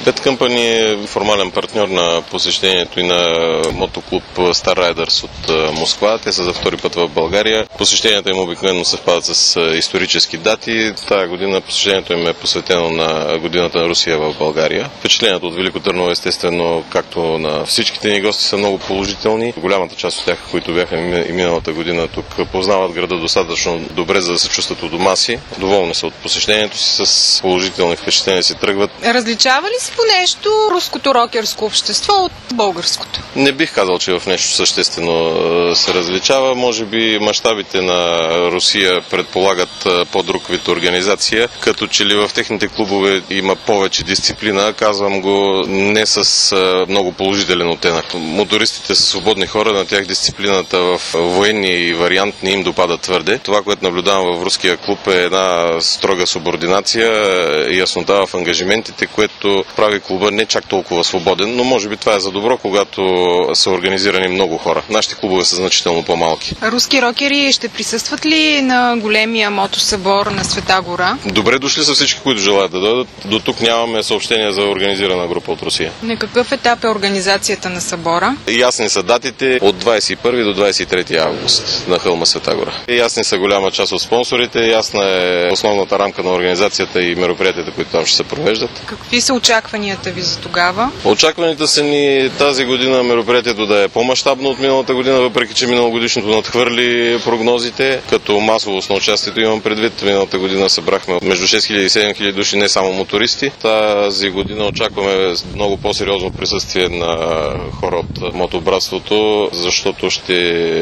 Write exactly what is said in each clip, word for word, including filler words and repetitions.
Bad Company е формален партньор на посещението и на мотоклуб Star Riders от Москва. Те са за втори път в България. Посещенията им обикновено съвпадат с исторически дати. Тая година посещението им е посветено на годината на Русия в България. Впечатлението от Велико Търново, естествено, както на всичките ни гости, са много положителни. Голямата част от тях, които бяха и миналата година тук, познават града достатъчно добре, за да се чувстват у дома си. Доволни са от посещението си, с положителни впечатления си тръгват. Различава ли се по нещо руското рокерско общество от българското? Не бих казал, че в нещо съществено се различава. Може би мащабите на Русия предполагат по-друг вид организация, като че ли в техните клубове има повече дисциплина. Казвам го не с много положителен оттенък. Мотористите са свободни хора, на тях дисциплината в военния вариант не им допада твърде. Това, което наблюдавам в руския клуб, е една строга субординация, яснота в ангажиментите, което прави клуба не чак толкова свободен, но може би това е за добро, когато са организирани много хора. Нашите клубове са значително по-малки. Руски рокери ще присъстват ли на големия мотосъбор на Света гора? Добре дошли са всички, които желаят да дойдат. До тук нямаме съобщения за организирана група от Русия. На какъв етап е организацията на събора? Ясни са датите от двадесет и първи до двадесет и трети август на хълма Света гора. Ясни са голяма част от спонсорите, ясна е основната рамка на организацията и мероприятията, които там ще се провеждат. Какви са очакванията ви за тогава? Очакванията са ни тази година мероприятието да е по-мащабно от миналата година, въпреки че миналогодишното надхвърли прогнозите. Като масовост на участието имам предвид, миналата година събрахме между шест хиляди и седем хиляди души, не само мотористи. Тази година очакваме много по-сериозно присъствие на хора от мотобратството, защото ще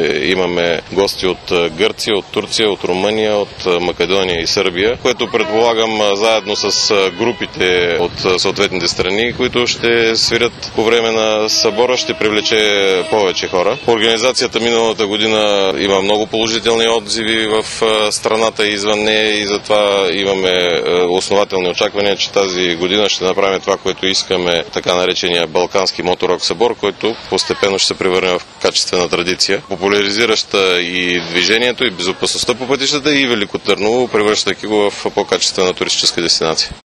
имаме гости от Гърция, от Турция, от Румъния, от Македония и Сърбия, което предполагам заедно с групите от съответните страни, които ще свирят по време на събора, ще привлече повече хора. Организацията миналата година има много положителни отзиви в страната и извън нея и затова имаме основателни очаквания, че тази година ще направим това, което искаме, така наречения Балкански моторок събор, който постепенно ще се превърне в качествена традиция, популяризираща и движението, и безопасността по пътищата, и Велико Търново, превръщайки го в по-качествена туристическа дестинация.